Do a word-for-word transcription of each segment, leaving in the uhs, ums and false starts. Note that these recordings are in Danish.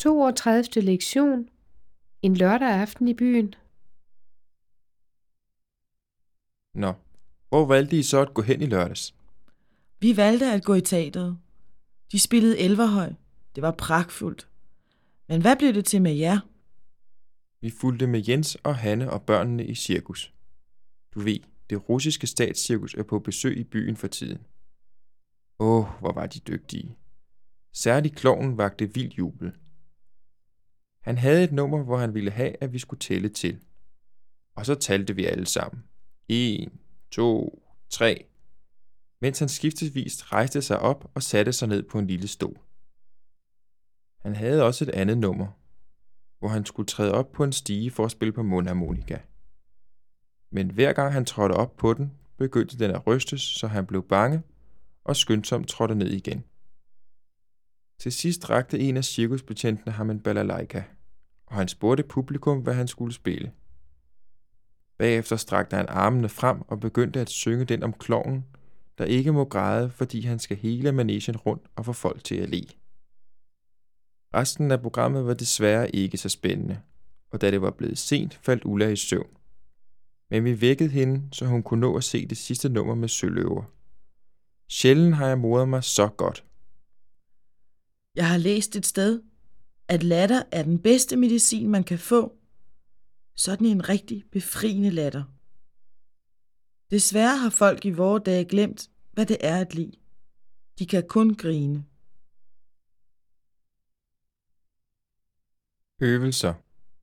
toogtredive lektion. En lørdag aften i byen. Nå, hvor valgte I så at gå hen i lørdags? Vi valgte at gå i teatret. De spillede Elverhøj. Det var pragtfuldt. Men hvad blev det til med jer? Vi fulgte med Jens og Hanne og børnene i cirkus. Du ved, det russiske statscirkus er på besøg i byen for tiden. Åh, hvor var de dygtige. Særligt klovnen vagte vild jubel. Han havde et nummer, hvor han ville have, at vi skulle tælle til. Og så talte vi alle sammen. En, to, tre. Mens han skiftesvist rejste sig op og satte sig ned på en lille stol. Han havde også et andet nummer, hvor han skulle træde op på en stige for at spille på mundharmonika. Men hver gang han trådte op på den, begyndte den at rystes, så han blev bange og skyndsomt trådte ned igen. Til sidst rakte en af cirkusbetjentene ham en balalaika, og han spurgte publikum, hvad han skulle spille. Bagefter strakte han armene frem og begyndte at synge den om klovnen, der ikke må græde, fordi han skal hele manegen rundt og få folk til at le. Resten af programmet var desværre ikke så spændende, og da det var blevet sent, faldt Ulla i søvn. Men vi vækkede hende, så hun kunne nå at se det sidste nummer med søløver. Sjældent har jeg moret mig så godt. Jeg har læst et sted, at latter er den bedste medicin, man kan få. Sådan en rigtig befriende latter. Desværre har folk i vore dage glemt, hvad det er at lide. De kan kun grine. Øvelser.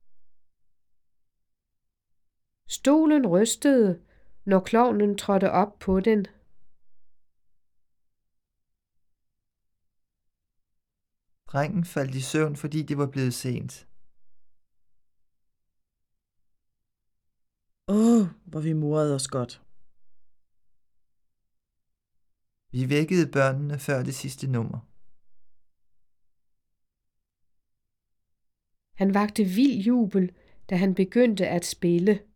Stolen rystede, når klovnen trådte op på den. Drengen faldt i søvn, fordi det var blevet sent. Åh, hvor vi morede os godt. Vi vækkede børnene før det sidste nummer. Han vagte vild jubel, da han begyndte at spille.